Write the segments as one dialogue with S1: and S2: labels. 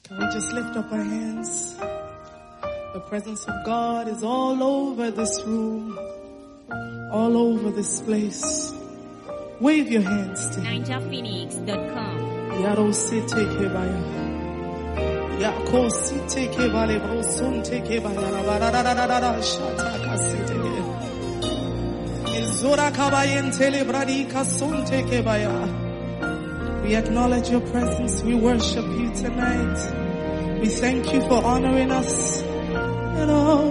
S1: Can we just lift up our hands? The presence of God is all over this room, all over this place. Wave your hands to Him.
S2: NinjaPhoenix.com.
S1: Yaro site kebaya. Yako site kebale brosun te kebaya. Bararararara shata kasite ke. Izora kabayen tele bradi kasun te kebaya. We acknowledge your presence. We worship you tonight. We thank you for honoring us. And all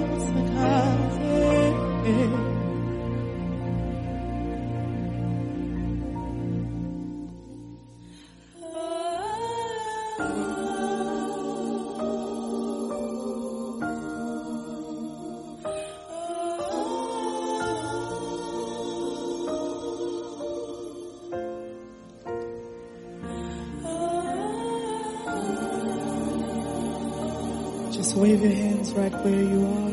S1: just wave your hands right where you are.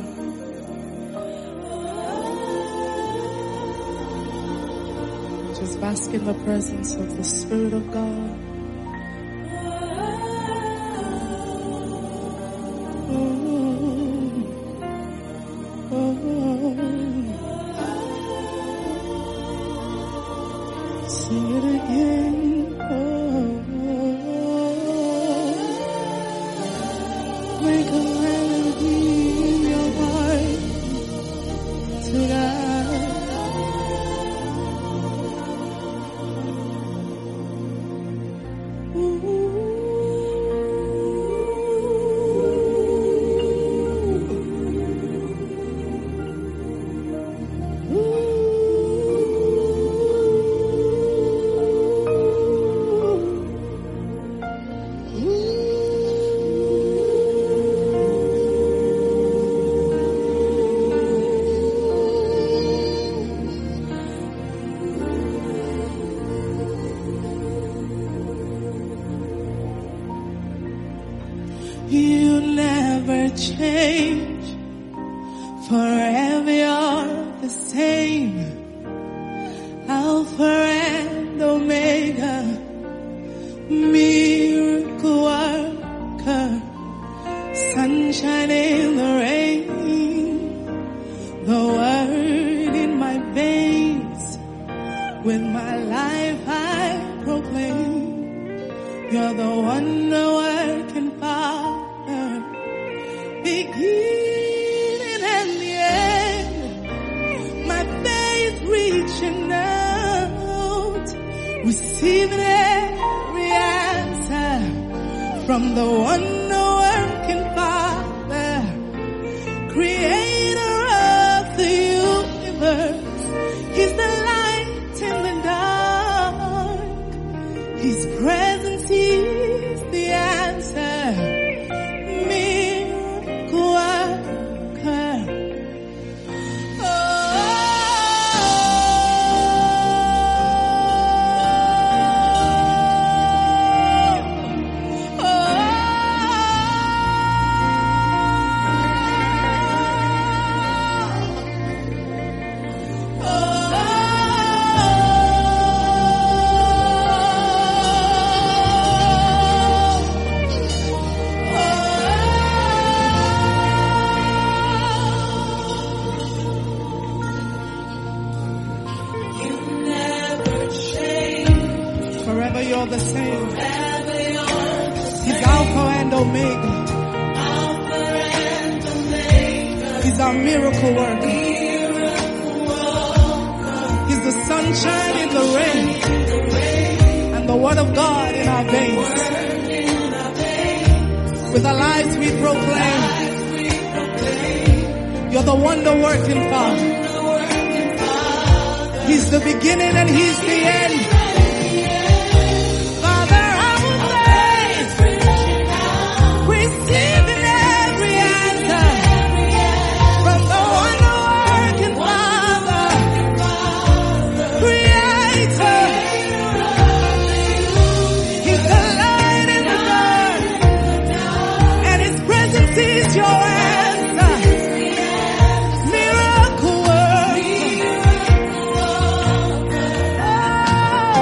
S1: Just bask in the presence of the Spirit of God. Sing it again. Make a melody in your heart tonight. You never change, forever you're the same, Alpha and Omega, miracle worker, sunshine in the rain, the word in my veins, with my life I proclaim, you're the wonder-working Father, beginning and the end, my faith reaching out, receiving every answer from the wonder-working Father, creator of the universe. He's the light in the dark, His presence is the answer. Miracle worker. Forever you're the same. He's Alpha and Omega. He's our miracle worker. He's the sunshine in the rain, and the word of God in our veins. With our lives we proclaim, you're the wonder-working Father. He's the beginning and He's the end. Is your answer, miracle worker.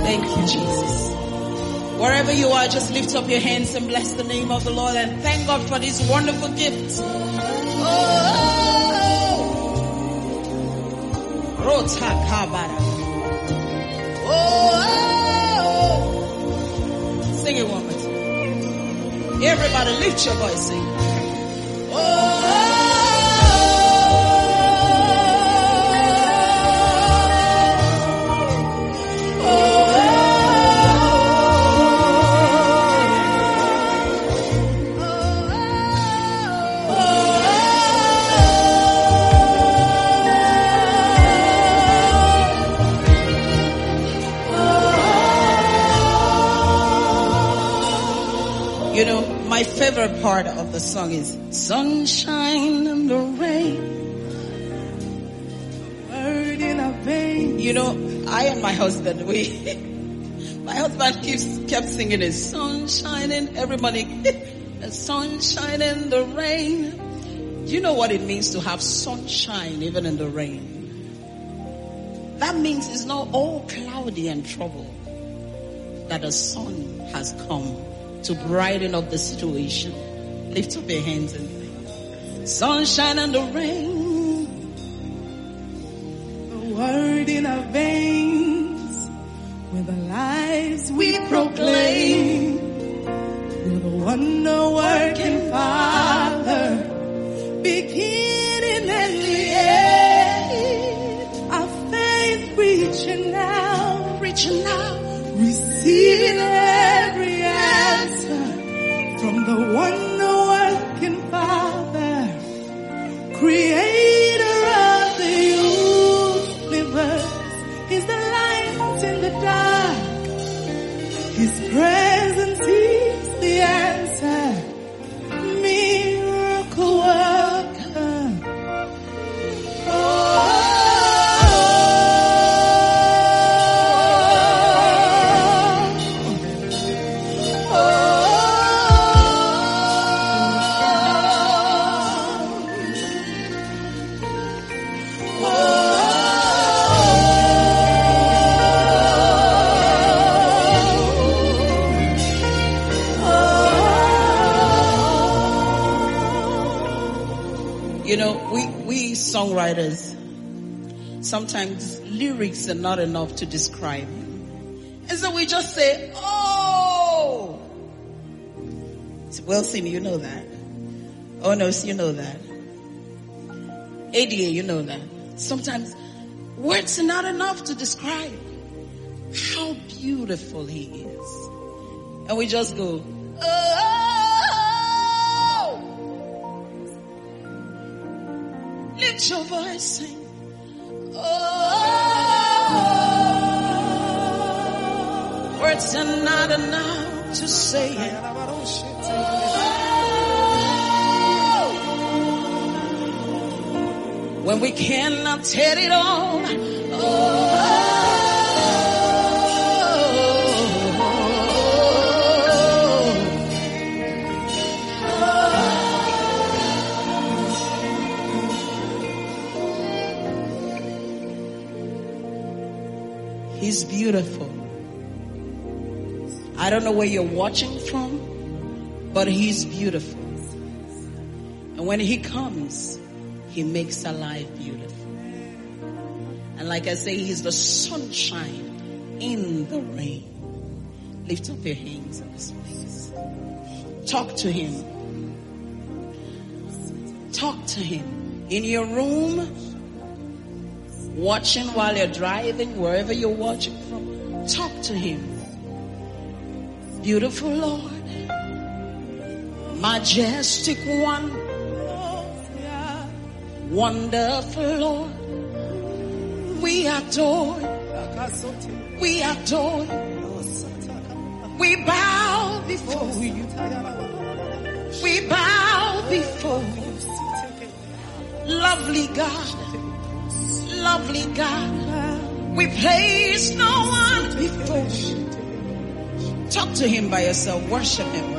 S1: Thank you, Jesus. Wherever you are, just lift up your hands and bless the name of the Lord and thank God for these wonderful gifts. Sing it one more time. Everybody lift your voice, sing. You know, my favorite part of the song is sunshine and the rain. Word in a vein. You know, I and my husband, my husband kept singing it. Sunshine and everybody, sunshine and the rain. Do you know what it means to have sunshine even in the rain? That means it's not all cloudy and trouble. That the sun has come to brighten up the situation. Lift up your hands and sing. Sunshine and the rain. The word in our veins. With the lives we proclaim. You're the wonder-working Father. Beginning and the end. Our faith reaching out. Receiving every answer from the wonder-working Father, Creator of the universe. He's the light in the dark. His presence is the answer. Miracle worker. You know, we songwriters, sometimes lyrics are not enough to describe him. And so we just say, oh! Well, Simi, you know that. Oh, no, you know that. ADA, you know that. Sometimes words are not enough to describe how beautiful he is. And we just go, oh! Lift your voice, sing. Oh, words are not enough to say it. Oh, when we cannot tell it all. He's beautiful. I don't know where you're watching from, but he's beautiful. And when he comes, he makes our life beautiful. And like I say, he's the sunshine in the rain. Lift up your hands in this place. Talk to him. Talk to him. In your room, watching while you're driving, wherever you're watching from, talk to him. Beautiful Lord, majestic one, wonderful Lord, we adore, we adore, we bow before you, we bow before you. Lovely God, lovely God, we place no one before you. Talk to him by yourself, worship him.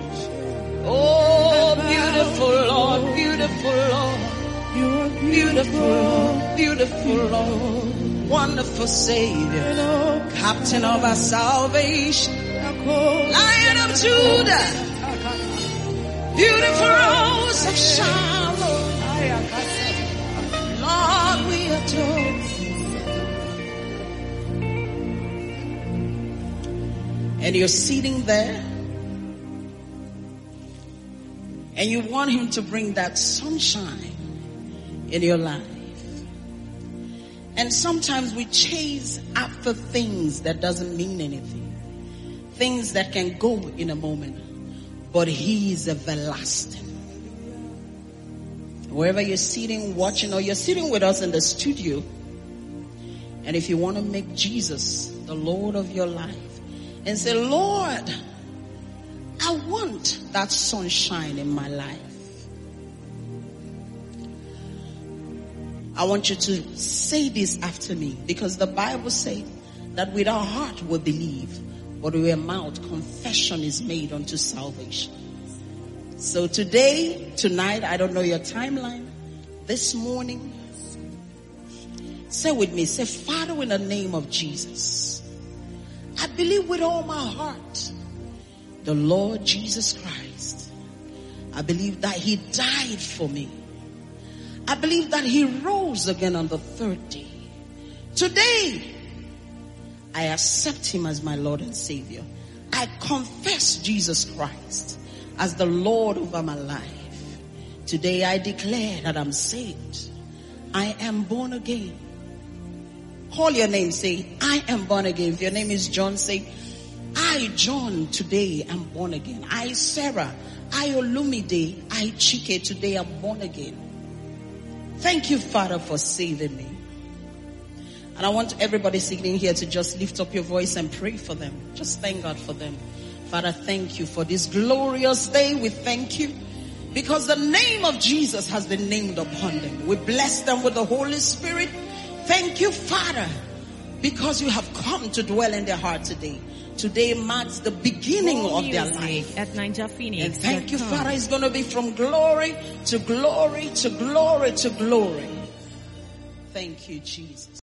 S1: Oh, beautiful Lord, beautiful Lord, beautiful Lord, beautiful Lord,
S2: wonderful Savior, Captain of our salvation, Lion of Judah, beautiful Rose of Sharon. Lord, we adore you. And you're sitting there and you want him to bring that sunshine in your life. And sometimes we chase after things that doesn't mean anything. Things that can go in a moment. But he is everlasting. Wherever you're sitting, watching, or you're sitting with us in the studio, and if you want to make Jesus the Lord of your life, and say, Lord, I want that sunshine in my life. I want you to say this after me, because the Bible says that with our heart we believe, but with our mouth confession is made unto salvation. So today, tonight, I don't know your timeline, this morning, say with me, say, Father, in the name of Jesus, I believe with all my heart the Lord Jesus Christ. I believe that he died for me. I believe that he rose again on the third day. Today, I accept him as my Lord and Savior. I confess Jesus Christ as the Lord over my life. Today, I declare that I'm saved. I am born again. Call your name, say, I am born again. If your name is John, say, I, John, today am born again. I, Sarah, I, Olumide, I, Chike, today am born again. Thank you, Father, for saving me. And I want everybody sitting here to just lift up your voice and pray for them. Just thank God for them. Father, thank you for this glorious day. We thank you because the name of Jesus has been named upon them. We bless them with the Holy Spirit. Thank you, Father, because you have come to dwell in their heart today. Today marks the beginning of their life.
S3: At Ninja Phoenix.
S2: And thank you, Father, it's going to be from glory to glory to glory to glory. Thank you, Jesus.